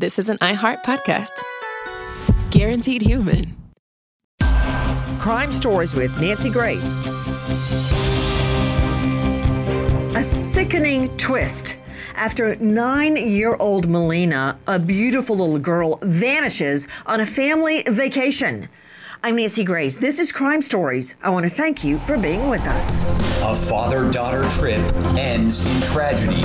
this is an iHeart podcast. Guaranteed human. Crime Stories with Nancy Grace. A sickening twist. After 9-year-old Melina, a beautiful little girl, vanishes on a family vacation. I'm Nancy Grace. This is Crime Stories. I want to thank you for being with us. A father-daughter trip ends in tragedy.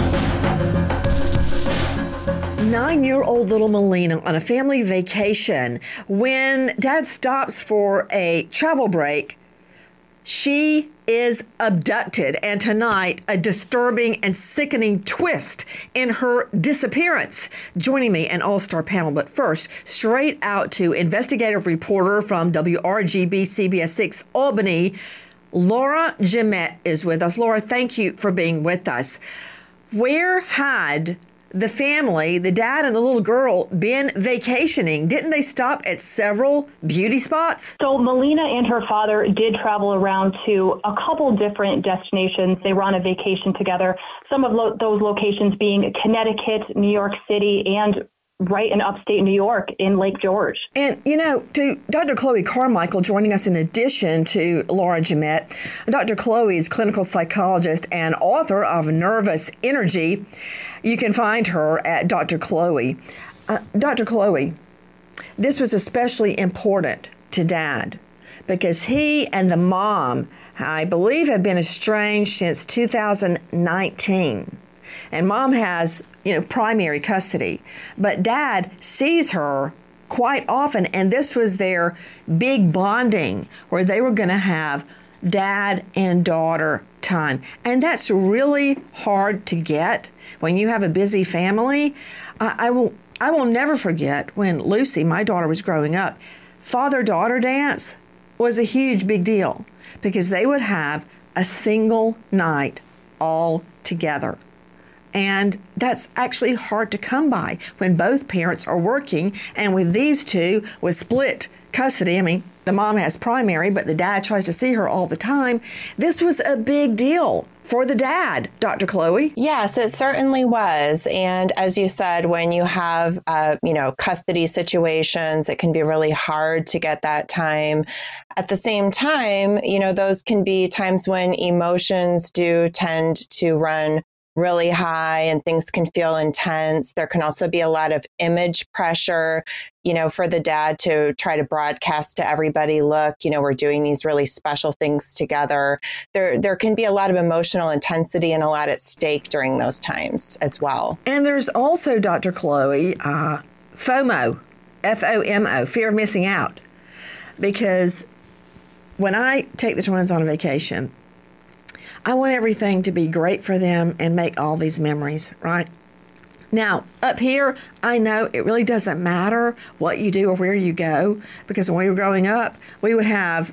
9-year-old little Melina on a family vacation. When Dad stops for a travel break, she is abducted, and tonight, a disturbing and sickening twist in her disappearance. Joining me, an all-star panel, but first, straight out to investigative reporter from WRGB CBS 6 Albany, Laura Jemett is with us. Laura, thank you for being with us. Where had the family, the dad and the little girl, been vacationing? Didn't they stop at several beauty spots? So Melina and her father did travel around to a couple different destinations. They were on a vacation together. Some of those locations being Connecticut, New York City, and right in upstate New York in Lake George. And, to Dr. Chloe Carmichael joining us in addition to Laura Jemett. Dr. Chloe is clinical psychologist and author of Nervous Energy. You can find her at Dr. Chloe. Dr. Chloe, this was especially important to Dad because he and the mom, I believe, have been estranged since 2019. And Mom has, primary custody. But Dad sees her quite often, and this was their big bonding where they were going to have dad and daughter time. And that's really hard to get when you have a busy family. I will never forget when Lucy, my daughter, was growing up. Father-daughter dance was a huge big deal because they would have a single night all together. And that's actually hard to come by when both parents are working. And with these two, with split custody, the mom has primary, but the dad tries to see her all the time. This was a big deal for the dad, Dr. Chloe. Yes, it certainly was. And as you said, when you have, custody situations, it can be really hard to get that time. At the same time, those can be times when emotions do tend to run really high and things can feel intense. There can also be a lot of image pressure, for the dad to try to broadcast to everybody, look, we're doing these really special things together. There can be a lot of emotional intensity and a lot at stake during those times as well. And there's also, Dr. Chloe, FOMO, F-O-M-O, fear of missing out. Because when I take the twins on a vacation, I want everything to be great for them and make all these memories, right? Now, up here, I know it really doesn't matter what you do or where you go, because when we were growing up, we would have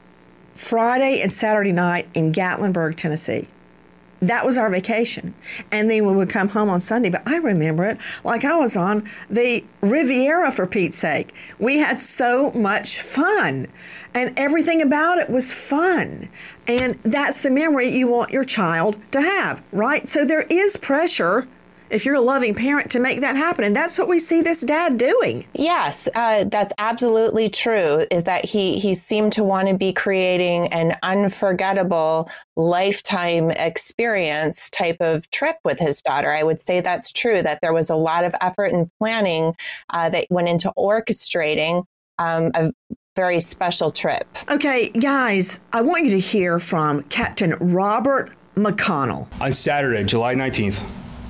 Friday and Saturday night in Gatlinburg, Tennessee. That was our vacation. And then we would come home on Sunday. But I remember it like I was on the Riviera, for Pete's sake. We had so much fun. And everything about it was fun. And that's the memory you want your child to have, right? So there is pressure, if you're a loving parent, to make that happen. And that's what we see this dad doing. Yes, that's absolutely true, is that he seemed to want to be creating an unforgettable lifetime experience type of trip with his daughter. I would say that's true, that there was a lot of effort and planning that went into orchestrating a very special trip. Okay, guys, I want you to hear from Captain Robert McConnell. On Saturday, July 19th,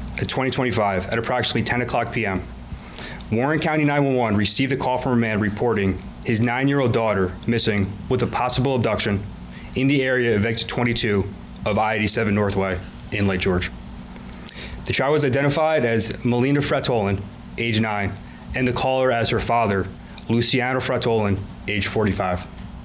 2025, at approximately 10 o'clock p.m., Warren County 911 received a call from a man reporting his 9-year-old daughter missing with a possible abduction in the area of exit 22 of I-87 Northway in Lake George. The child was identified as Melina Fratolin, age 9, and the caller as her father, Luciano Fratolin, age 45.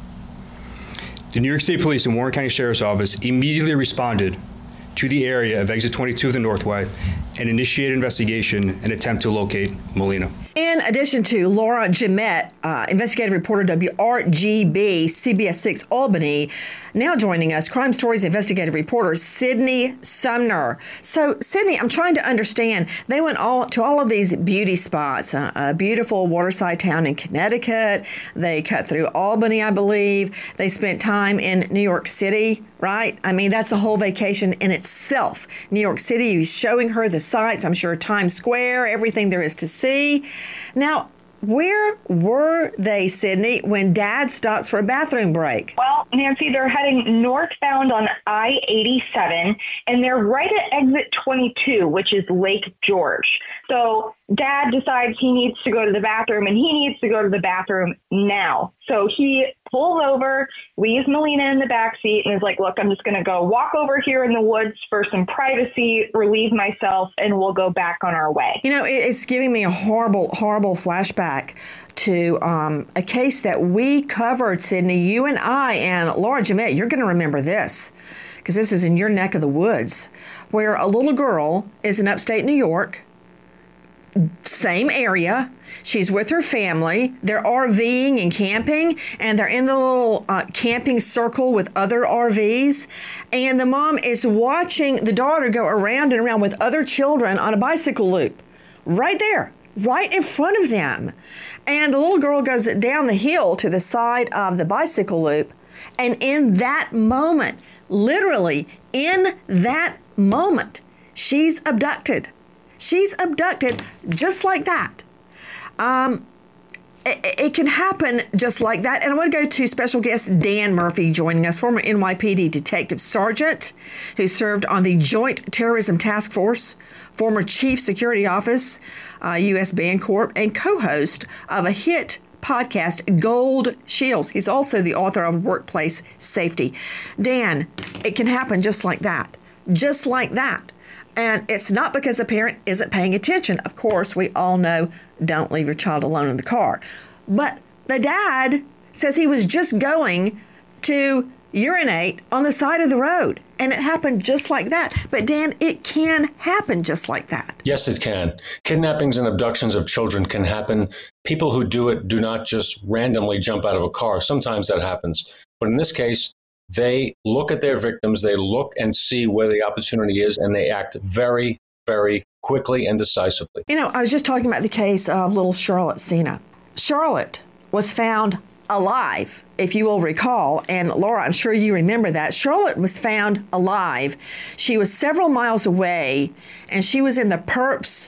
The New York State Police and Warren County Sheriff's Office immediately responded to the area of exit 22 of the Northway and initiated investigation in an attempt to locate Melina. In addition to Laura Jemett, investigative reporter WRGB, CBS 6 Albany, now joining us, Crime Stories investigative reporter Sydney Sumner. So, Sydney, I'm trying to understand. They went to all of these beauty spots, a beautiful waterside town in Connecticut. They cut through Albany, I believe. They spent time in New York City, right? I mean, that's a whole vacation in itself. New York City, he's showing her the sights, I'm sure Times Square, everything there is to see. Now, where were they, Sydney, when Dad stops for a bathroom break? Well, Nancy, they're heading northbound on I-87, and they're right at exit 22, which is Lake George. So Dad decides he needs to go to the bathroom, and he needs to go to the bathroom now. So he pulls over, leaves Melina in the back seat, and is like, look, I'm just going to go walk over here in the woods for some privacy, relieve myself, and we'll go back on our way. You know, it's giving me a horrible flashback to a case that we covered, Sydney, you and I, and Laura Jemett. You're going to remember this because this is in your neck of the woods, where a little girl is in upstate New York, same area. She's with her family. They're RVing and camping, and they're in the little camping circle with other RVs. And the mom is watching the daughter go around and around with other children on a bicycle loop right there, right in front of them. And the little girl goes down the hill to the side of the bicycle loop. And in that moment, literally in that moment, she's abducted. She's abducted just like that. It can happen just like that. And I want to go to special guest Dan Murphy joining us, former NYPD Detective Sergeant who served on the Joint Terrorism Task Force, former Chief Security Office, U.S. Bancorp, and co-host of a hit podcast, Gold Shields. He's also the author of Workplace Safety. Dan, it can happen just like that. Just like that. And it's not because a parent isn't paying attention. Of course, we all know don't leave your child alone in the car. But the dad says he was just going to urinate on the side of the road. And it happened just like that. But Dan, it can happen just like that. Yes, it can. Kidnappings and abductions of children can happen. People who do it do not just randomly jump out of a car. Sometimes that happens. But in this case, they look at their victims, they look and see where the opportunity is, and they act very, very quickly and decisively. You know, I was just talking about the case of little Charlotte Sena. Charlotte was found alive, if you will recall, and Laura, I'm sure you remember that. Charlotte was found alive. She was several miles away, and she was in the perp's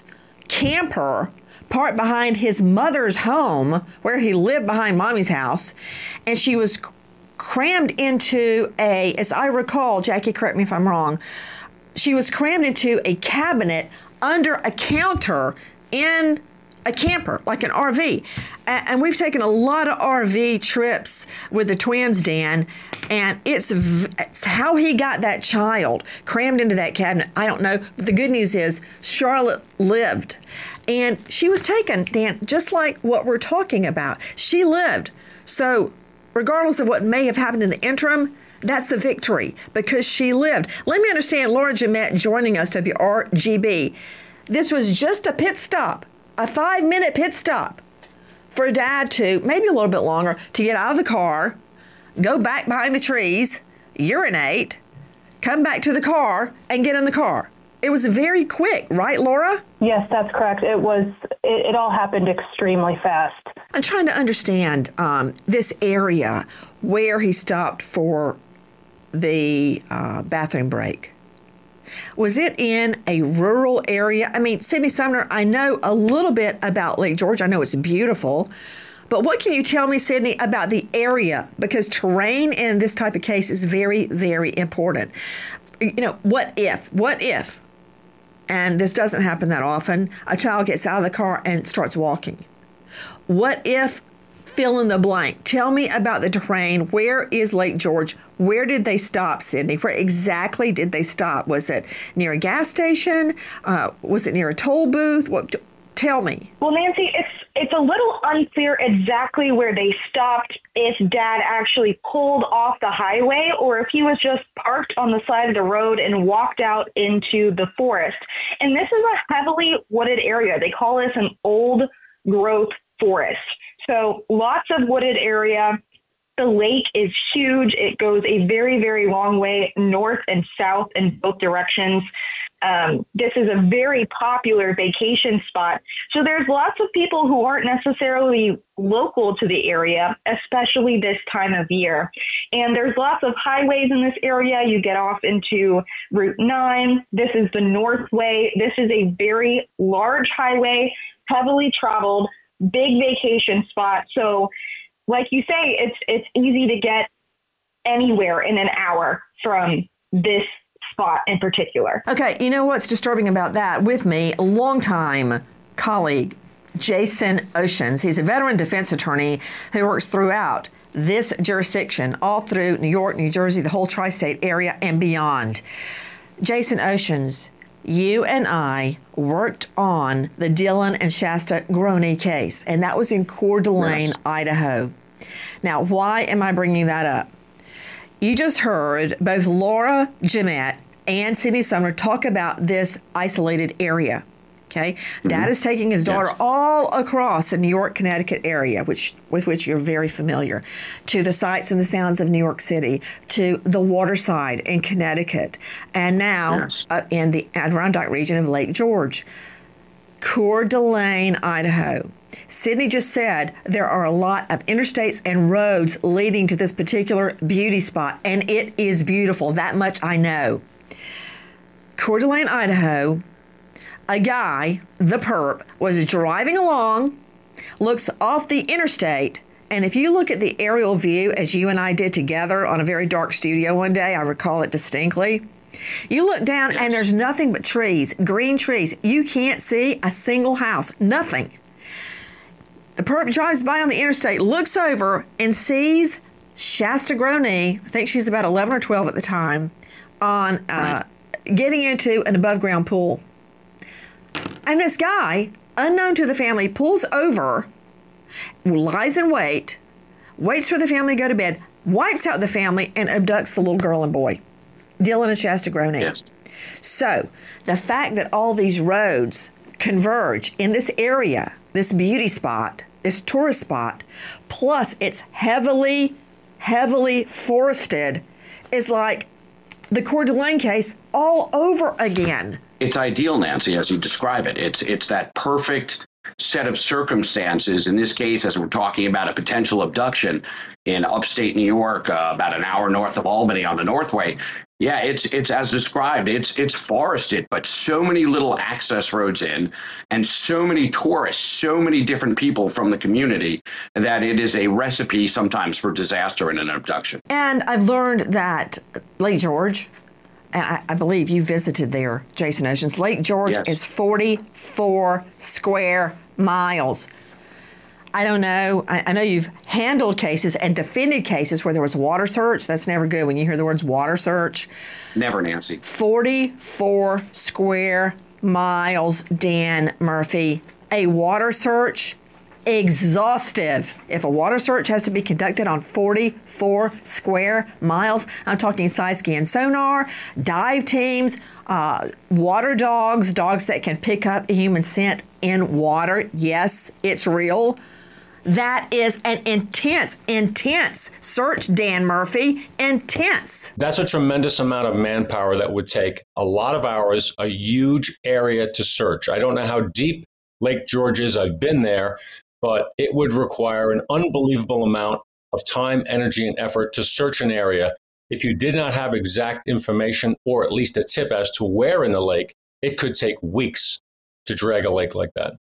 camper parked behind his mother's home, where he lived behind mommy's house, and she was crammed into as I recall, Jackie, correct me if I'm wrong, she was crammed into a cabinet under a counter in a camper, like an RV. And we've taken a lot of RV trips with the twins, Dan, and it's how he got that child crammed into that cabinet. I don't know. But the good news is Charlotte lived. And she was taken, Dan, just like what we're talking about. She lived. So regardless of what may have happened in the interim, that's a victory because she lived. Let me understand, Laura Jemett joining us, WRGB. This was just a pit stop, a 5-minute pit stop for Dad to, maybe a little bit longer, to get out of the car, go back behind the trees, urinate, come back to the car, and get in the car. It was very quick, right, Laura? Yes, that's correct. It all happened extremely fast. I'm trying to understand this area where he stopped for the bathroom break. Was it in a rural area? I mean, Sydney Sumner, I know a little bit about Lake George. I know it's beautiful. But what can you tell me, Sydney, about the area? Because terrain in this type of case is very, very important. You know, what if, and this doesn't happen that often, a child gets out of the car and starts walking? What if, fill in the blank? Tell me about the terrain. Where is Lake George? Where did they stop, Sydney? Where exactly did they stop? Was it near a gas station? Was it near a toll booth? Tell me. Well, Nancy, it's a little unclear exactly where they stopped, if Dad actually pulled off the highway or if he was just parked on the side of the road and walked out into the forest. And this is a heavily wooded area. They call this an old growth forest. So lots of wooded area. The lake is huge. It goes a very, very long way north and south in both directions. This is a very popular vacation spot. So there's lots of people who aren't necessarily local to the area, especially this time of year. And there's lots of highways in this area. You get off into Route 9. This is the Northway. This is a very large highway, heavily traveled, big vacation spot. So like you say, it's easy to get anywhere in an hour from this spot in particular. Okay, you know what's disturbing about that? With me, a longtime colleague, Jason Oceans. He's a veteran defense attorney who works throughout this jurisdiction, all through New York, New Jersey, the whole tri-state area and beyond. Jason Oceans, you and I worked on the Dylan and Shasta Groney case, and that was in Coeur d'Alene, yes, Idaho. Now, why am I bringing that up? You just heard both Laura Jemett and Sydney Sumner talk about this isolated area. Okay, mm-hmm. Dad is taking his daughter, yes, all across the New York, Connecticut area, with which you're very familiar, to the sights and the sounds of New York City, to the waterside in Connecticut, and now, yes, in the Adirondack region of Lake George. Coeur d'Alene, Idaho. Sydney just said there are a lot of interstates and roads leading to this particular beauty spot, and it is beautiful. That much I know. Coeur d'Alene, Idaho, a guy, the perp, was driving along, looks off the interstate, and if you look at the aerial view, as you and I did together on a very dark studio one day, I recall it distinctly, you look down, yes, and there's nothing but trees, green trees. You can't see a single house, nothing. The perp drives by on the interstate, looks over, and sees Shasta Groney, I think she's about 11 or 12 at the time, on getting into an above-ground pool. And this guy, unknown to the family, pulls over, lies in wait, waits for the family to go to bed, wipes out the family, and abducts the little girl and boy, Dylan and Shasta Groney. Yes. So the fact that all these roads converge in this area, this beauty spot, this tourist spot, plus it's heavily forested, is like the Coeur d'Alene case all over again. It's ideal, Nancy, as you describe it. It's that perfect set of circumstances. In this case, as we're talking about a potential abduction in upstate New York, about an hour north of Albany on the Northway. Yeah, it's as described. It's forested, but so many little access roads in, and so many tourists, so many different people from the community, that it is a recipe sometimes for disaster in an abduction. And I've learned that Lake George, and I believe you visited there, Jason Oceans. Lake George, yes, is 44 square miles. I don't know. I know you've handled cases and defended cases where there was water search. That's never good when you hear the words water search. Never, Nancy. 44 square miles, Dan Murphy. A water search, exhaustive. If a water search has to be conducted on 44 square miles, I'm talking side scan sonar, dive teams, water dogs that can pick up a human scent in water. Yes, it's real. That is an intense search, Dan Murphy. Intense. That's a tremendous amount of manpower that would take a lot of hours, a huge area to search. I don't know how deep Lake George is. I've been there, but it would require an unbelievable amount of time, energy, and effort to search an area. If you did not have exact information or at least a tip as to where in the lake, it could take weeks to drag a lake like that.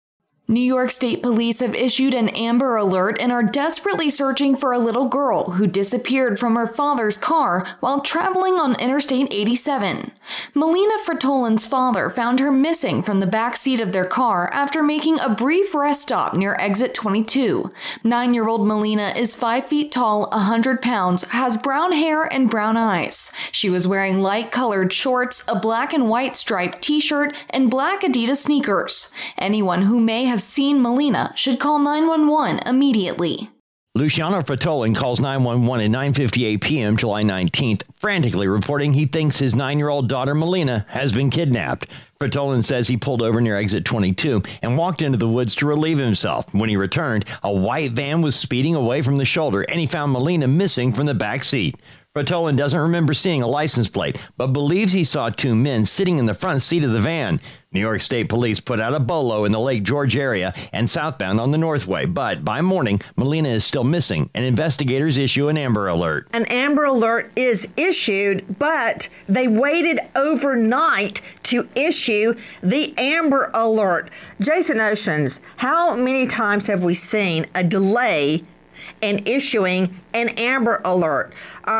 New York State Police have issued an Amber Alert and are desperately searching for a little girl who disappeared from her father's car while traveling on Interstate 87. Melina Fratolin's father found her missing from the back seat of their car after making a brief rest stop near exit 22. 9-year-old Melina is 5 feet tall, 100 pounds, has brown hair and brown eyes. She was wearing light-colored shorts, a black and white striped t-shirt, and black Adidas sneakers. Anyone who may have seen Melina should call 911 immediately. Luciano Fratolin calls 911 at 9:58 p.m. July 19th, frantically reporting he thinks his 9-year-old daughter Melina has been kidnapped. Fratolin says he pulled over near exit 22 and walked into the woods to relieve himself. When he returned, a white van was speeding away from the shoulder, and he found Melina missing from the back seat. Fratolin doesn't remember seeing a license plate, but believes he saw 2 men sitting in the front seat of the van. New York State Police put out a bolo in the Lake George area and southbound on the Northway, but by morning, Melina is still missing, and investigators issue an Amber Alert. An Amber Alert is issued, but they waited overnight to issue the Amber Alert. Jason Oceans, how many times have we seen a delay in issuing an Amber Alert?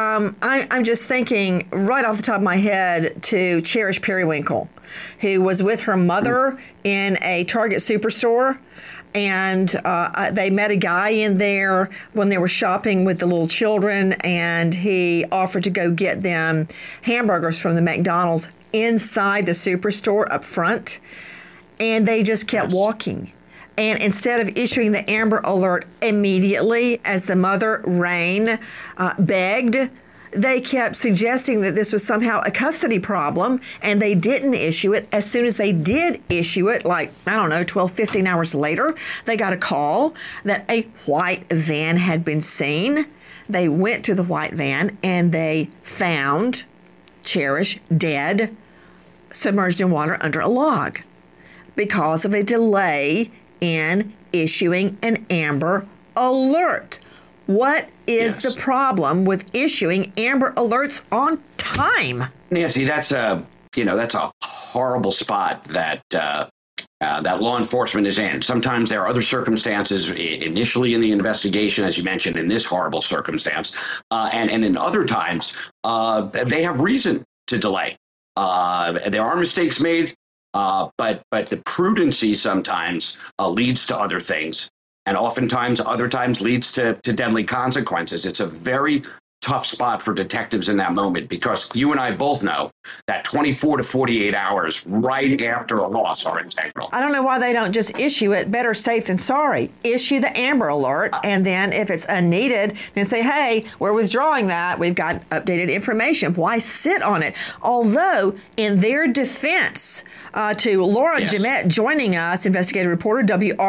I'm just thinking right off the top of my head to Cherish Periwinkle, who was with her mother in a Target superstore, and they met a guy in there when they were shopping with the little children, and he offered to go get them hamburgers from the McDonald's inside the superstore up front, and they just kept walking. And instead of issuing the Amber Alert immediately, as the mother, Rain, begged, they kept suggesting that this was somehow a custody problem, and they didn't issue it. As soon as they did issue it, 12, 15 hours later, they got a call that a white van had been seen. They went to the white van, and they found Cherish dead, submerged in water under a log because of a delay in issuing an Amber Alert. What is the problem with issuing Amber Alerts on time? Nancy, that's a horrible spot that that law enforcement is in. Sometimes there are other circumstances initially in the investigation, as you mentioned, in this horrible circumstance, and in other times they have reason to delay. There are mistakes made. But the prudency sometimes leads to other things, and oftentimes other times leads to deadly consequences. It's a very tough spot for detectives in that moment, because you and I both know that 24 to 48 hours right after a loss are integral. I don't know why they don't just issue it. Better safe than sorry. Issue the Amber Alert, and then if it's unneeded, then say, hey, we're withdrawing that. We've got updated information. Why sit on it? Although, in their defense, to Laura Jemett joining us, investigative reporter,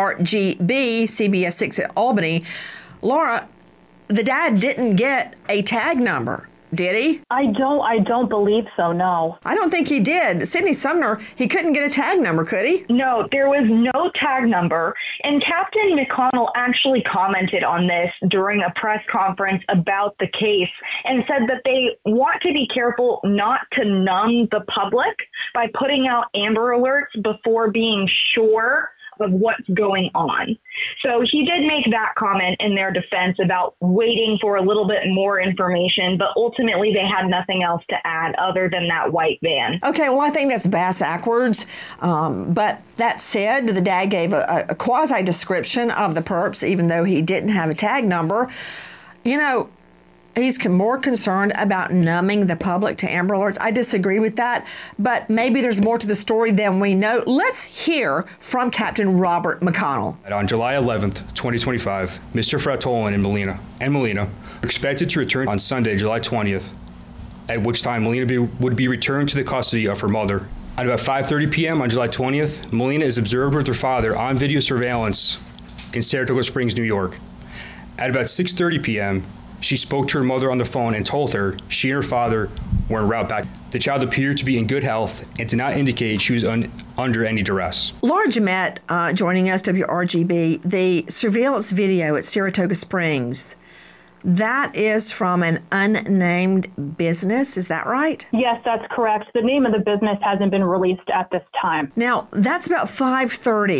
WRGB, CBS 6 at Albany. Laura, the dad didn't get a tag number, did he? I don't believe so, no. I don't think he did. Sidney Sumner, he couldn't get a tag number, could he? No, there was no tag number. And Captain McConnell actually commented on this during a press conference about the case and said that they want to be careful not to numb the public by putting out Amber Alerts before being sure of what's going on. So he did make that comment in their defense about waiting for a little bit more information, but ultimately they had nothing else to add other than that white van. Okay, well, I think that's backwards. But that said, the dad gave a quasi-description of the perps, even though he didn't have a tag number. You know, he's more concerned about numbing the public to Amber Alerts. I disagree with that, but maybe there's more to the story than we know. Let's hear from Captain Robert McConnell. On July 11th, 2025, Mr. Fratolin and Melina are expected to return on Sunday, July 20th, at which time Melina would be returned to the custody of her mother. At about 5:30 p.m. on July 20th, Melina is observed with her father on video surveillance in Saratoga Springs, New York. At about 6:30 p.m., she spoke to her mother on the phone and told her she and her father were en route back. The child appeared to be in good health and did not indicate she was under any duress. Laura Jemett joining us, WRGB. The surveillance video at Saratoga Springs, that is from an unnamed business, is that right? Yes, that's correct. The name of the business hasn't been released at this time. Now, that's about 5:30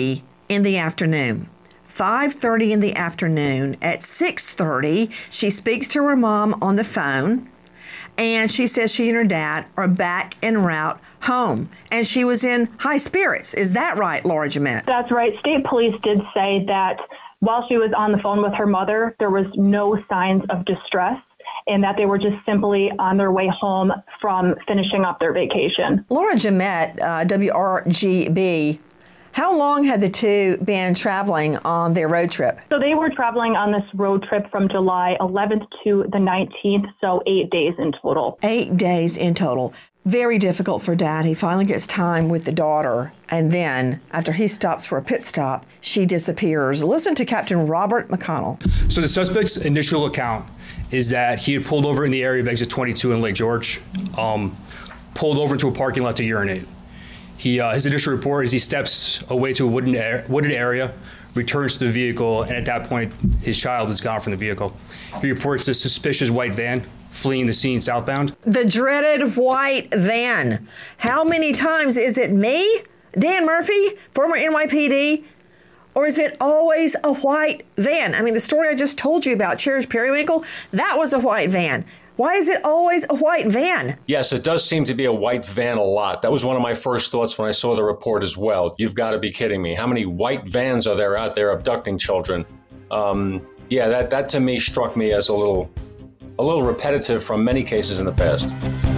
in the afternoon. 5:30 in the afternoon. At 6:30, she speaks to her mom on the phone, and she says she and her dad are back en route home. And she was in high spirits. Is that right, Laura Jemett? That's right. State police did say that while she was on the phone with her mother, there was no signs of distress, and that they were just simply on their way home from finishing up their vacation. Laura Jemett, WRGB, how long had the two been traveling on their road trip? So they were traveling on this road trip from July 11th to the 19th, so 8 days in total. 8 days in total. Very difficult for Dad. He finally gets time with the daughter, and then, after he stops for a pit stop, she disappears. Listen to Captain Robert McConnell. So the suspect's initial account is that he had pulled over in the area of exit 22 in Lake George, pulled over into a parking lot to urinate. His initial report is he steps away to a wooded area, returns to the vehicle, and at that point, his child is gone from the vehicle. He reports a suspicious white van fleeing the scene southbound. The dreaded white van. How many times is it me, Dan Murphy, former NYPD, or is it always a white van? I mean, the story I just told you about, Cherish Periwinkle, that was a white van. Why is it always a white van? Yes, it does seem to be a white van a lot. That was one of my first thoughts when I saw the report as well. You've got to be kidding me. How many white vans are there out there abducting children? That to me struck me as a little repetitive from many cases in the past.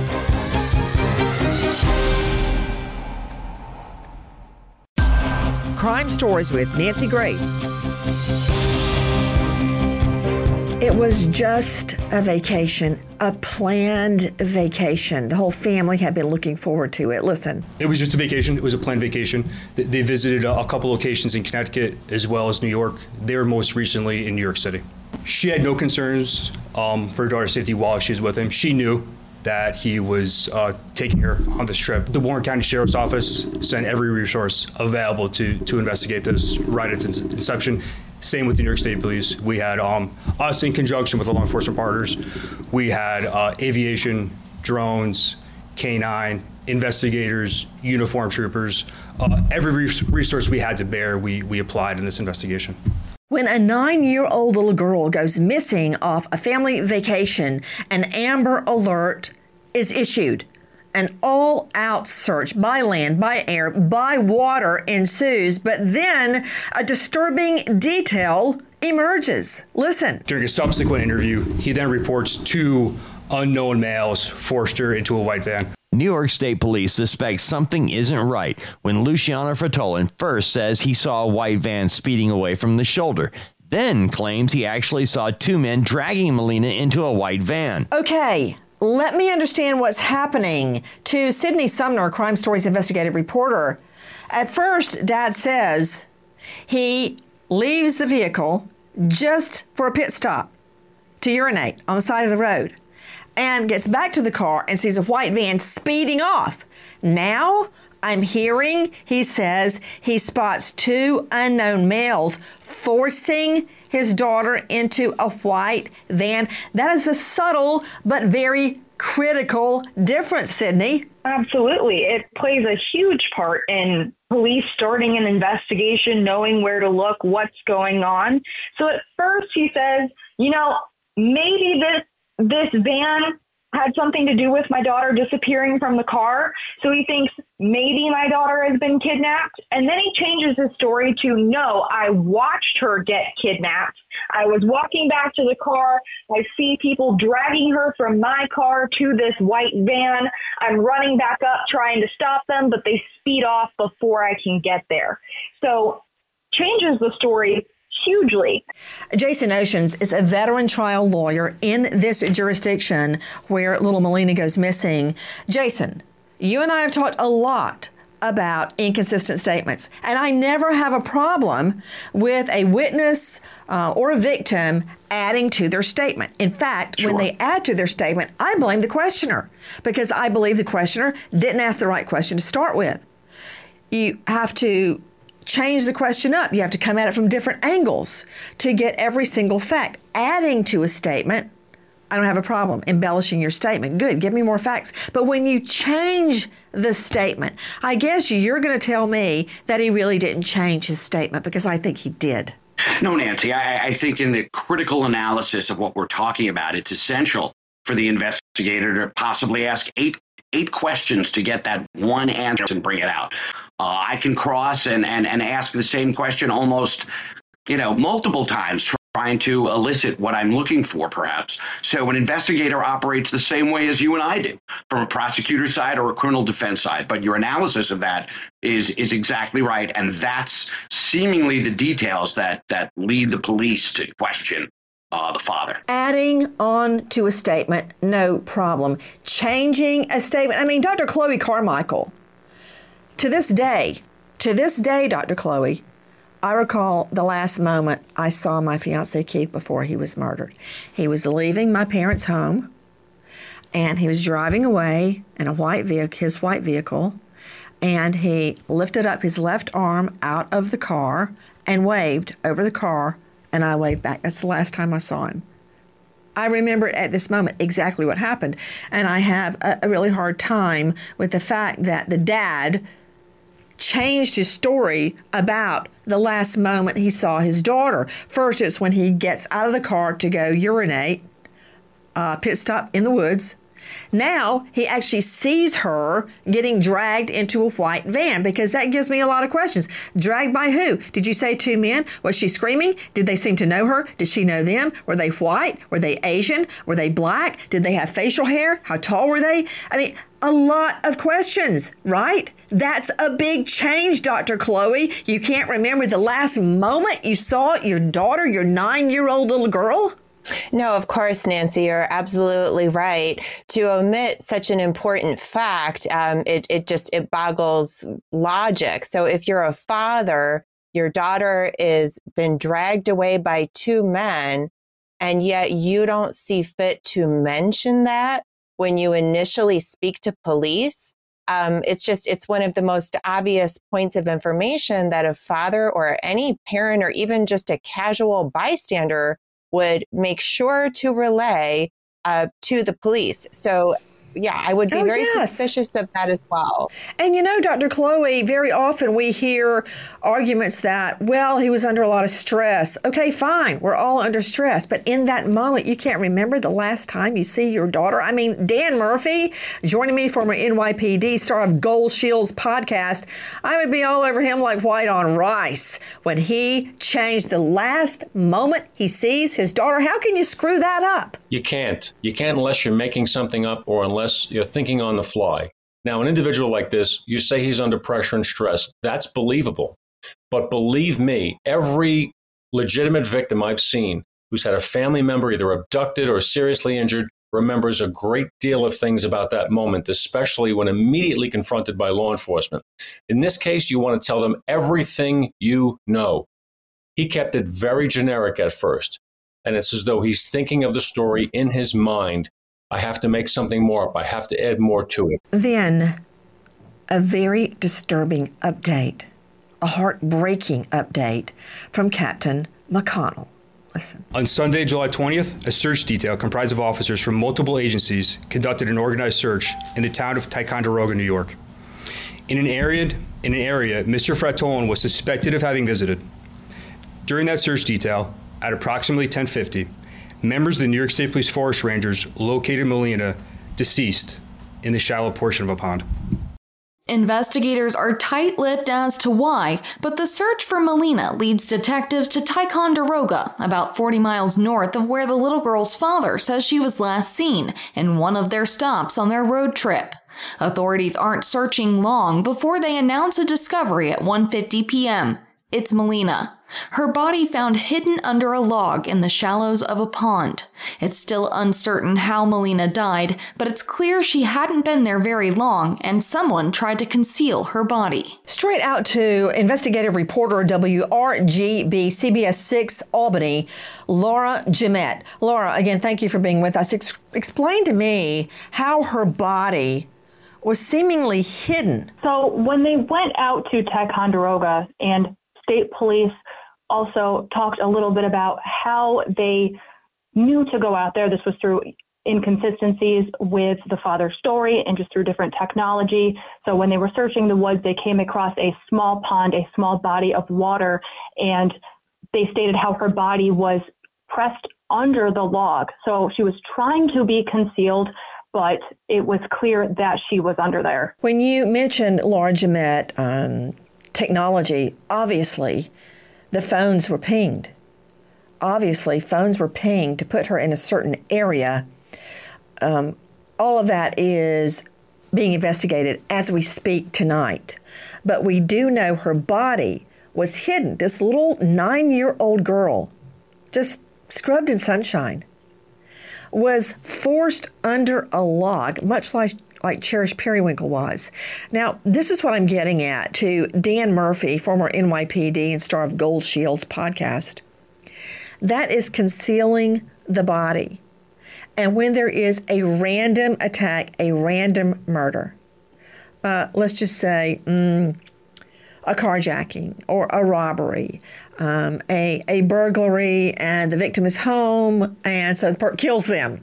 Crime Stories with Nancy Grace. It was just a vacation, a planned vacation. The whole family had been looking forward to it. Listen. It was just a vacation. It was a planned vacation. They visited a couple locations in Connecticut as well as New York. They were most recently in New York City. She had no concerns for her daughter's safety while she was with him. She knew that he was taking her on this trip. The Warren County Sheriff's Office sent every resource available to investigate this right at its inception. Same with the New York State Police. We had us in conjunction with the law enforcement partners. We had aviation, drones, K-9, investigators, uniformed troopers. Every resource we had to bear, we applied in this investigation. When a 9-year-old little girl goes missing off a family vacation, an Amber Alert is issued. An all-out search by land, by air, by water ensues, but then a disturbing detail emerges. Listen. During a subsequent interview, he then reports 2 unknown males forced her into a white van. New York State Police suspect something isn't right when Luciano Fratolin first says he saw a white van speeding away from the shoulder, then claims he actually saw 2 men dragging Melina into a white van. Okay. Let me understand what's happening. To Sydney Sumner, Crime Stories investigative reporter. At first, Dad says he leaves the vehicle just for a pit stop to urinate on the side of the road and gets back to the car and sees a white van speeding off. Now, I'm hearing he says he spots 2 unknown males forcing his daughter into a white van. That is a subtle but very critical difference, Sydney. Absolutely. It plays a huge part in police starting an investigation, knowing where to look, what's going on. So at first he says, maybe this van had something to do with my daughter disappearing from the car. So he thinks maybe my daughter has been kidnapped. And then he changes his story to, no, I watched her get kidnapped. I was walking back to the car. I see people dragging her from my car to this white van. I'm running back up trying to stop them, but they speed off before I can get there. So changes the story hugely. Jason Oceans is a veteran trial lawyer in this jurisdiction where little Melina goes missing. Jason, you and I have talked a lot about inconsistent statements, and I never have a problem with a witness or a victim adding to their statement. In fact, when they add to their statement, I blame the questioner because I believe the questioner didn't ask the right question to start with. You have to change the question up. You have to come at it from different angles to get every single fact. Adding to a statement I don't have a problem embellishing your statement. Good, give me more facts. But when you change the statement, I guess you're going to tell me that he really didn't change his statement, because I think he did. No, Nancy, I think in the critical analysis of what we're talking about, it's essential for the investigator to possibly ask eight questions to get that one answer and bring it out. I can cross and ask the same question almost, multiple times, trying to elicit what I'm looking for, perhaps. So an investigator operates the same way as you and I do, from a prosecutor side or a criminal defense side. But your analysis of that is exactly right. And that's seemingly the details that lead the police to question the father. Adding on to a statement, no problem. Changing a statement. I mean, Dr. Chloe Carmichael, to this day, Dr. Chloe, I recall the last moment I saw my fiancé Keith before he was murdered. He was leaving my parents' home, and he was driving away in his white vehicle, and he lifted up his left arm out of the car and waved over the car, and I waved back. That's the last time I saw him. I remember at this moment exactly what happened, and I have a really hard time with the fact that the dad changed his story about the last moment he saw his daughter. First, it's when he gets out of the car to go urinate, pit stop in the woods. Now, he actually sees her getting dragged into a white van, because that gives me a lot of questions. Dragged by who? Did you say two men? Was she screaming? Did they seem to know her? Did she know them? Were they white? Were they Asian? Were they black? Did they have facial hair? How tall were they? I mean, a lot of questions, right? That's a big change, Dr. Chloe. You can't remember the last moment you saw your daughter, your 9-year-old little girl? No, of course, Nancy, you're absolutely right. To omit such an important fact, it boggles logic. So if you're a father, your daughter is been dragged away by two men, and yet you don't see fit to mention that when you initially speak to police, it's one of the most obvious points of information that a father or any parent or even just a casual bystander would make sure to relay to the police. So, yeah, I would be very suspicious of that as well. And Dr. Chloe, very often we hear arguments that, well, he was under a lot of stress. Okay, fine. We're all under stress. But in that moment, you can't remember the last time you see your daughter. I mean, Dan Murphy, joining me, former NYPD star of Gold Shields podcast, I would be all over him like white on rice when he changed the last moment he sees his daughter. How can you screw that up? You can't. You can't unless you're making something up or unless you're thinking on the fly. Now, an individual like this, you say he's under pressure and stress. That's believable. But believe me, every legitimate victim I've seen who's had a family member either abducted or seriously injured remembers a great deal of things about that moment, especially when immediately confronted by law enforcement. In this case, you want to tell them everything you know. He kept it very generic at first, and it's as though he's thinking of the story in his mind. I have to make something more up. I have to add more to it. Then, a very disturbing update, a heartbreaking update from Captain McConnell. Listen. On Sunday, July 20th, a search detail comprised of officers from multiple agencies conducted an organized search in the town of Ticonderoga, New York. In an area, Mr. Fratolin was suspected of having visited. During that search detail, at approximately 10:50, members of the New York State Police Forest Rangers located Melina deceased in the shallow portion of a pond. Investigators are tight-lipped as to why, but the search for Melina leads detectives to Ticonderoga, about 40 miles north of where the little girl's father says she was last seen in one of their stops on their road trip. Authorities aren't searching long before they announce a discovery at 1:50 p.m. It's Melina. Her body found hidden under a log in the shallows of a pond. It's still uncertain how Melina died, but it's clear she hadn't been there very long and someone tried to conceal her body. Straight out to investigative reporter WRGB CBS 6 Albany, Laura Jemett. Laura, again, thank you for being with us. Explain to me how her body was seemingly hidden. So when they went out to Ticonderoga, and state police also talked a little bit about how they knew to go out there. This was through inconsistencies with the father's story and just through different technology. So when they were searching the woods, they came across a small pond, a small body of water, and they stated how her body was pressed under the log. So she was trying to be concealed, but it was clear that she was under there. When you mentioned Laura Jemett, technology, obviously the phones were pinged. Obviously, phones were pinged to put her in a certain area. All of that is being investigated as we speak tonight. But we do know her body was hidden. This little 9-year-old girl, just scrubbed in sunshine, was forced under a log, much like Cherish Periwinkle was. Now, this is what I'm getting at to Dan Murphy, former NYPD and star of Gold Shield's podcast. That is concealing the body. And when there is a random attack, a random murder, let's just say a carjacking or a robbery, a burglary, and the victim is home, and so the perp kills them.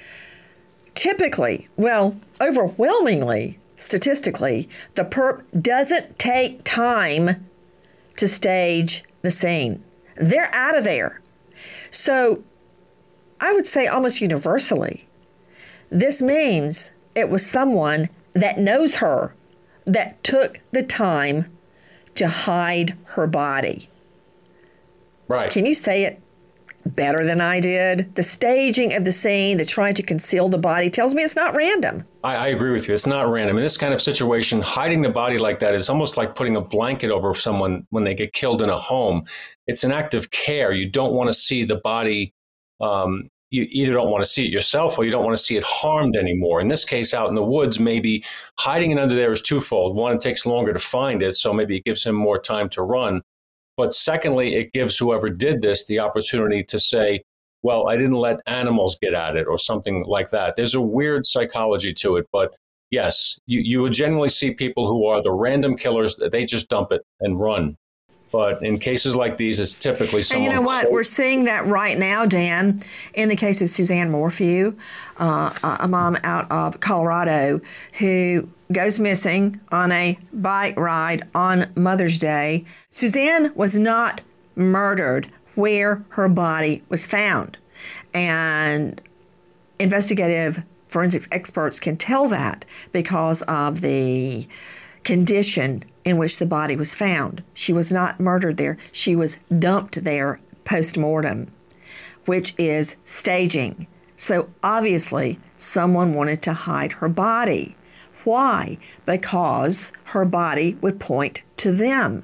Typically, well, overwhelmingly, statistically, the perp doesn't take time to stage the scene. They're out of there. So I would say almost universally, this means it was someone that knows her that took the time to hide her body. Right. Can you say it better than I did? The staging of the scene, the trying to conceal the body tells me it's not random. I agree with you. It's not random. In this kind of situation, hiding the body like that is almost like putting a blanket over someone when they get killed in a home. It's an act of care. You don't want to see the body. You either don't want to see it yourself or you don't want to see it harmed anymore. In this case, out in the woods, maybe hiding it under there is twofold. One, it takes longer to find it, so maybe it gives him more time to run. But secondly, it gives whoever did this the opportunity to say, well, I didn't let animals get at it or something like that. There's a weird psychology to it. But yes, you would generally see people who are the random killers, they just dump it and run. But in cases like these, it's typically someone. And you know what? We're seeing that right now, Dan, in the case of Suzanne Morphew, a mom out of Colorado who goes missing on a bike ride on Mother's Day. Suzanne was not murdered where her body was found. And investigative forensics experts can tell that because of the condition in which the body was found. She was not murdered there. She was dumped there post-mortem, which is staging. So obviously, someone wanted to hide her body. Why? Because her body would point to them.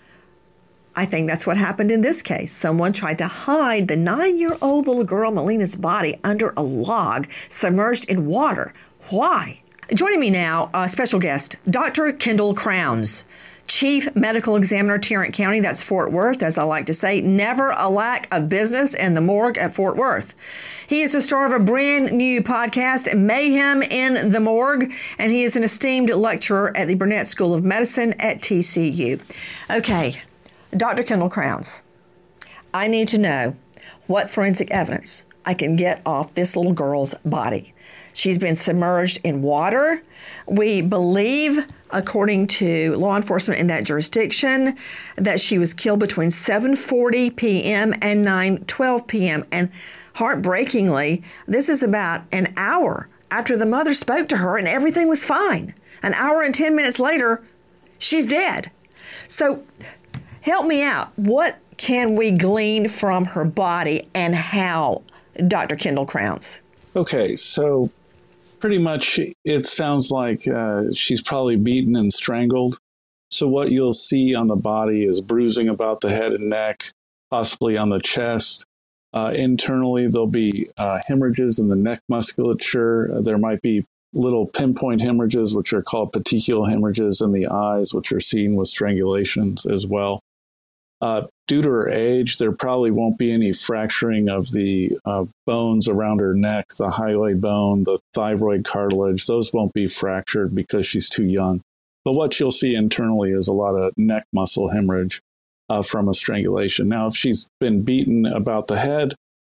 I think that's what happened in this case. Someone tried to hide the 9-year-old little girl, Melina's body, under a log submerged in water. Why? Joining me now, a special guest, Dr. Kendall Crowns, Chief Medical Examiner, Tarrant County, that's Fort Worth, as I like to say. Never a lack of business in the morgue at Fort Worth. He is the star of a brand new podcast, Mayhem in the Morgue, and he is an esteemed lecturer at the Burnett School of Medicine at TCU. Okay, Dr. Kendall Crowns, I need to know what forensic evidence I can get off this little girl's body. She's been submerged in water. We believe, according to law enforcement in that jurisdiction, that she was killed between 7:40 p.m. and 9:12 p.m. And heartbreakingly, this is about an hour after the mother spoke to her and everything was fine. An hour and 10 minutes later, she's dead. So help me out. What can we glean from her body and how, Dr. Kendall Crowns? Okay, so pretty much it sounds like she's probably beaten and strangled. So what you'll see on the body is bruising about the head and neck, possibly on the chest. Internally, there'll be hemorrhages in the neck musculature. There might be little pinpoint hemorrhages, which are called petechial hemorrhages in the eyes, which are seen with strangulations as well. Due to her age, there probably won't be any fracturing of the bones around her neck, the hyoid bone, the thyroid cartilage. Those won't be fractured because she's too young. But what you'll see internally is a lot of neck muscle hemorrhage from a strangulation. Now, if she's been beaten about the head,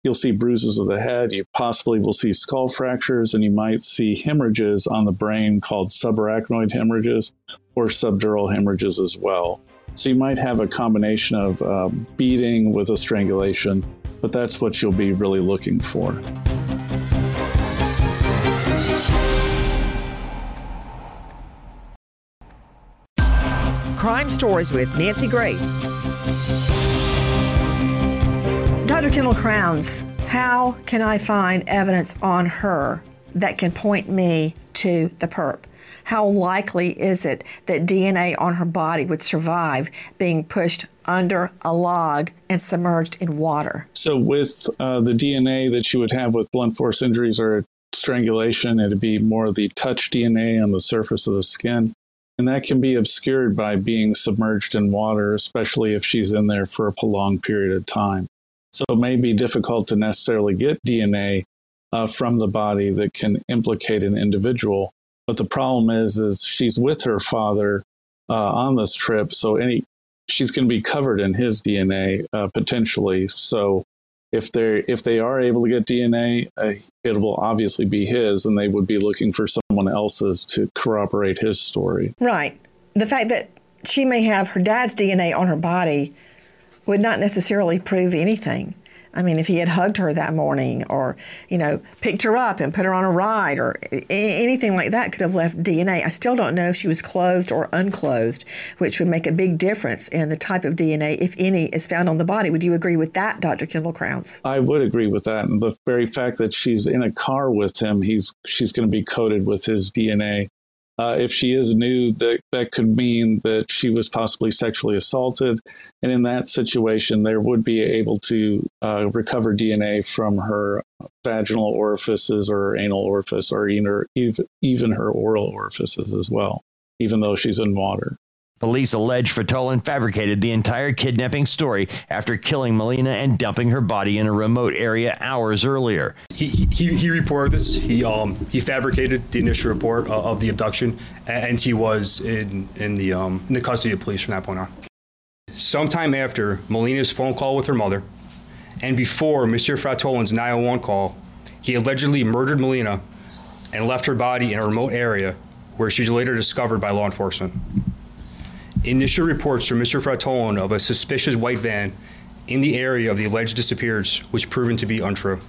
You'll see bruises of the head. You possibly will see skull fractures, and you might see hemorrhages on the brain called subarachnoid hemorrhages or subdural hemorrhages as well. So you might have a combination of beating with a strangulation, but that's what you'll be really looking for. Crime Stories with Nancy Grace. Dr. Kendall Crowns, how can I find evidence on her that can point me to the perp? How likely is it that DNA on her body would survive being pushed under a log and submerged in water? So with the DNA that you would have with blunt force injuries or strangulation, it'd be more of the touch DNA on the surface of the skin. And that can be obscured by being submerged in water, especially if she's in there for a prolonged period of time. So it may be difficult to necessarily get DNA from the body that can implicate an individual. But the problem is she's with her father on this trip, so she's going to be covered in his DNA potentially. So if they are able to get DNA, it will obviously be his, and they would be looking for someone else's to corroborate his story. Right. The fact that she may have her dad's DNA on her body would not necessarily prove anything. I mean, if he had hugged her that morning or, picked her up and put her on a ride or anything like that could have left DNA. I still don't know if she was clothed or unclothed, which would make a big difference in the type of DNA, if any, is found on the body. Would you agree with that, Dr. Kendall Crowns? I would agree with that. And the very fact that she's in a car with him, she's going to be coated with his DNA. If she is nude, that could mean that she was possibly sexually assaulted. And in that situation, there would be able to recover DNA from her vaginal orifices or anal orifice or even her oral orifices as well, even though she's in water. Police allege Fritolin fabricated the entire kidnapping story after killing Melina and dumping her body in a remote area hours earlier. He reported this. He fabricated the initial report of the abduction, and he was in the custody of police from that point on. Sometime after Melina's phone call with her mother, and before Monsieur Fritolin's 911 call, he allegedly murdered Melina and left her body in a remote area where she was later discovered by law enforcement. Initial reports from Mr. Fritolin of a suspicious white van in the area of the alleged disappearance was proven to be untrue.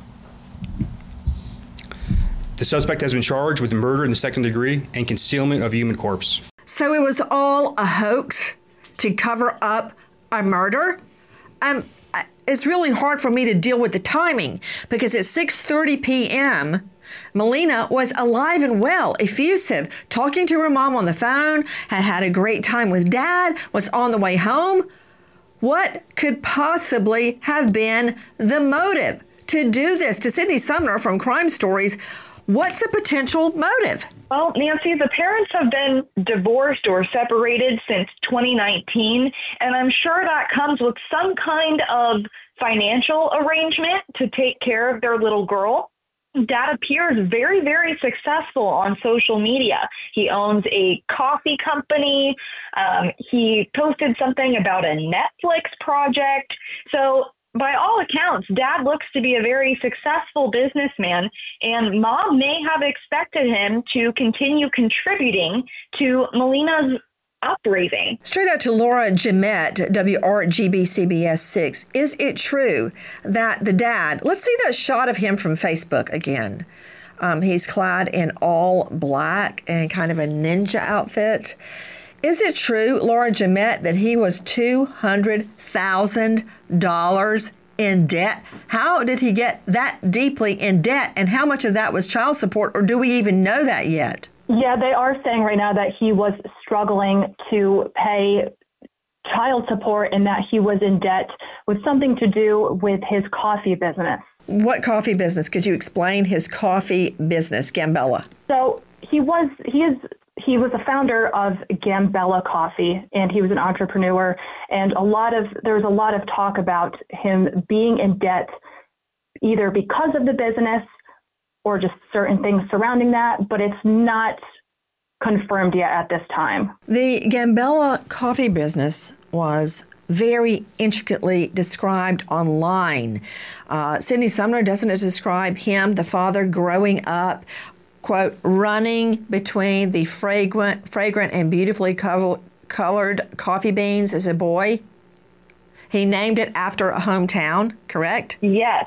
The suspect has been charged with murder in the second degree and concealment of a human corpse. So it was all a hoax to cover up a murder? It's really hard for me to deal with the timing because at 6:30 p.m., Melina was alive and well, effusive, talking to her mom on the phone, had a great time with Dad, was on the way home. What could possibly have been the motive to do this? To Sydney Sumner from Crime Stories, what's the potential motive? Well, Nancy, the parents have been divorced or separated since 2019, and I'm sure that comes with some kind of financial arrangement to take care of their little girl. Dad appears very, very successful on social media. He owns a coffee company. He posted something about a Netflix project. So by all accounts, Dad looks to be a very successful businessman, and Mom may have expected him to continue contributing to Melina's upraising. Straight out to Laura Jemet, WRGB CBS 6. Is it true that the dad, let's see that shot of him from Facebook again. He's clad in all black and kind of a ninja outfit. Is it true, Laura Jemet, that he was $200,000 in debt? How did he get that deeply in debt, and how much of that was child support, or do we even know that yet? Yeah, they are saying right now that he was struggling to pay child support and that he was in debt with something to do with his coffee business. What coffee business? Could you explain his coffee business, Gambella? So he was a founder of Gambella Coffee, and he was an entrepreneur. And there was a lot of talk about him being in debt, either because of the business or just certain things surrounding that, but it's not confirmed yet at this time. The Gambella coffee business was very intricately described online. Sidney Sumner, doesn't it describe him, the father, growing up, quote, running between the fragrant and beautifully colored coffee beans as a boy? He named it after a hometown, correct? Yes.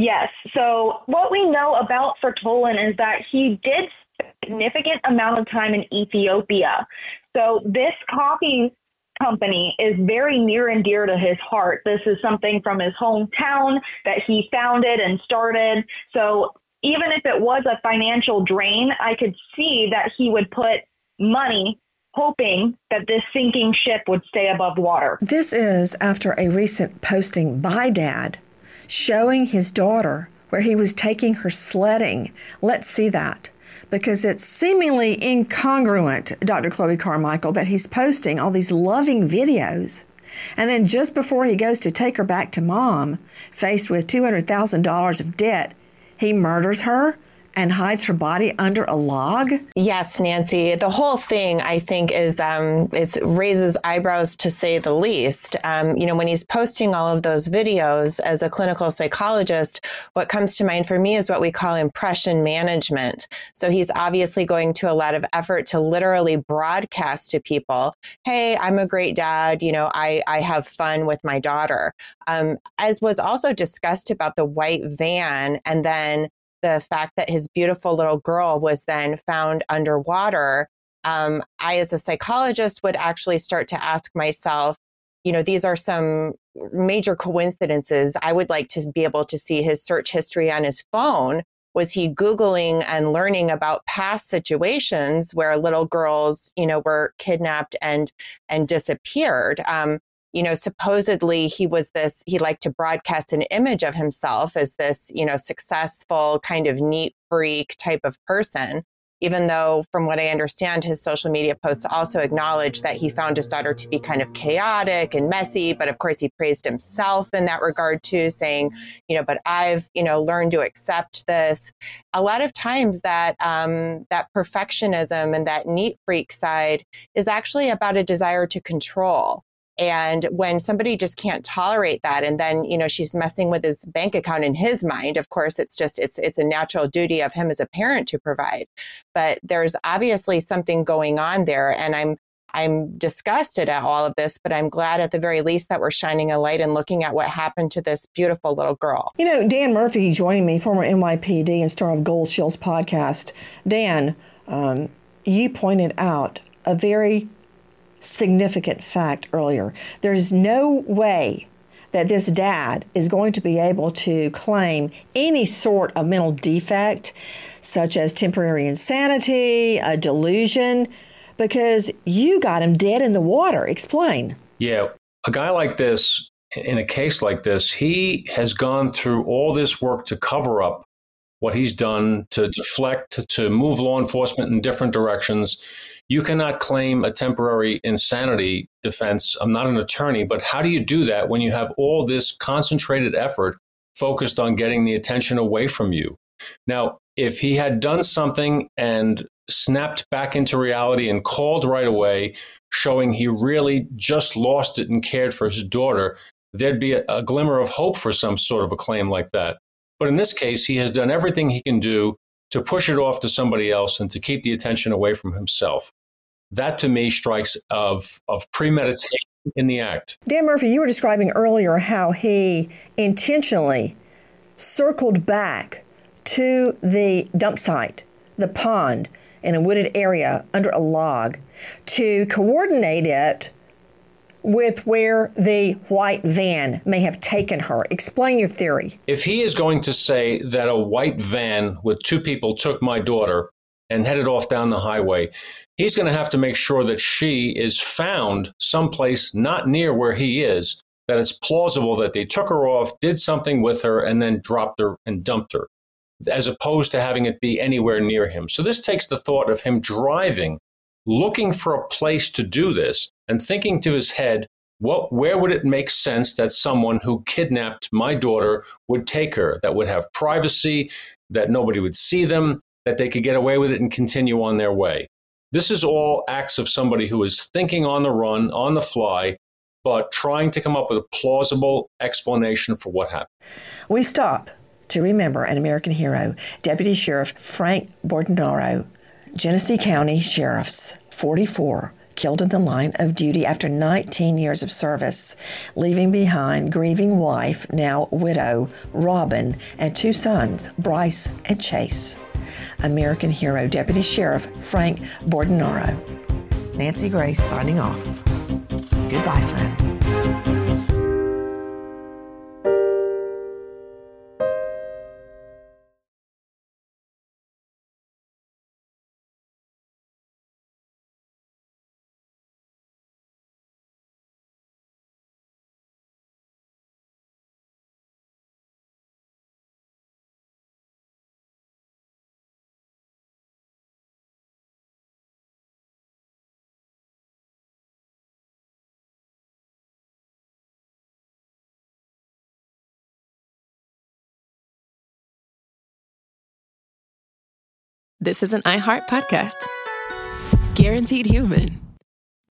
So what we know about Fertolin is that he did spend a significant amount of time in Ethiopia. So this coffee company is very near and dear to his heart. This is something from his hometown that he founded and started. So even if it was a financial drain, I could see that he would put money hoping that this sinking ship would stay above water. This is after a recent posting by Dad showing his daughter where he was taking her sledding. Let's see that, because it's seemingly incongruent, Dr. Chloe Carmichael, that he's posting all these loving videos, and then just before he goes to take her back to Mom, faced with $200,000 of debt, he murders her and hides her body under a log? Yes, Nancy. The whole thing, I think, is it raises eyebrows to say the least. When he's posting all of those videos as a clinical psychologist, what comes to mind for me is what we call impression management. So he's obviously going to a lot of effort to literally broadcast to people, hey, I'm a great dad. I have fun with my daughter. As was also discussed about the white van, and then the fact that his beautiful little girl was then found underwater, I, as a psychologist, would actually start to ask myself, these are some major coincidences. I would like to be able to see his search history on his phone. Was he Googling and learning about past situations where little girls, were kidnapped and disappeared? Supposedly he liked to broadcast an image of himself as this, successful kind of neat freak type of person, even though from what I understand, his social media posts also acknowledge that he found his daughter to be kind of chaotic and messy. But of course, he praised himself in that regard too, saying, but I've, learned to accept this. A lot of times that perfectionism and that neat freak side is actually about a desire to control. And when somebody just can't tolerate that, and then, she's messing with his bank account in his mind, of course, it's a natural duty of him as a parent to provide. But there's obviously something going on there. And I'm disgusted at all of this, but I'm glad at the very least that we're shining a light and looking at what happened to this beautiful little girl. Dan Murphy joining me, former NYPD and star of Gold Shield's podcast. Dan, you pointed out a very significant fact earlier. There's no way that this dad is going to be able to claim any sort of mental defect, such as temporary insanity, a delusion, because you got him dead in the water. Explain. Yeah, a guy like this, in a case like this, he has gone through all this work to cover up what he's done, to deflect, to move law enforcement in different directions. You cannot claim a temporary insanity defense. I'm not an attorney, but how do you do that when you have all this concentrated effort focused on getting the attention away from you? Now, if he had done something and snapped back into reality and called right away, showing he really just lost it and cared for his daughter, there'd be a glimmer of hope for some sort of a claim like that. But in this case, he has done everything he can do to push it off to somebody else and to keep the attention away from himself. That, to me, strikes of premeditation in the act. Dan Murphy, you were describing earlier how he intentionally circled back to the dump site, the pond, in a wooded area under a log, to coordinate it with where the white van may have taken her. Explain your theory. If he is going to say that a white van with two people took my daughter and headed off down the highway, he's going to have to make sure that she is found someplace not near where he is, that it's plausible that they took her off, did something with her, and then dropped her and dumped her, as opposed to having it be anywhere near him. So this takes the thought of him driving, looking for a place to do this, and thinking to his head, where would it make sense that someone who kidnapped my daughter would take her, that would have privacy, that nobody would see them, that they could get away with it and continue on their way. This is all acts of somebody who is thinking on the run, on the fly, but trying to come up with a plausible explanation for what happened. We stop to remember an American hero, Deputy Sheriff Frank Bordonaro, Genesee County Sheriff's 44, killed in the line of duty after 19 years of service, leaving behind grieving wife, now widow, Robin, and 2 sons, Bryce and Chase. American hero, Deputy Sheriff Frank Bordonaro. Nancy Grace signing off. Goodbye, friend. This is an iHeart podcast. Guaranteed Human.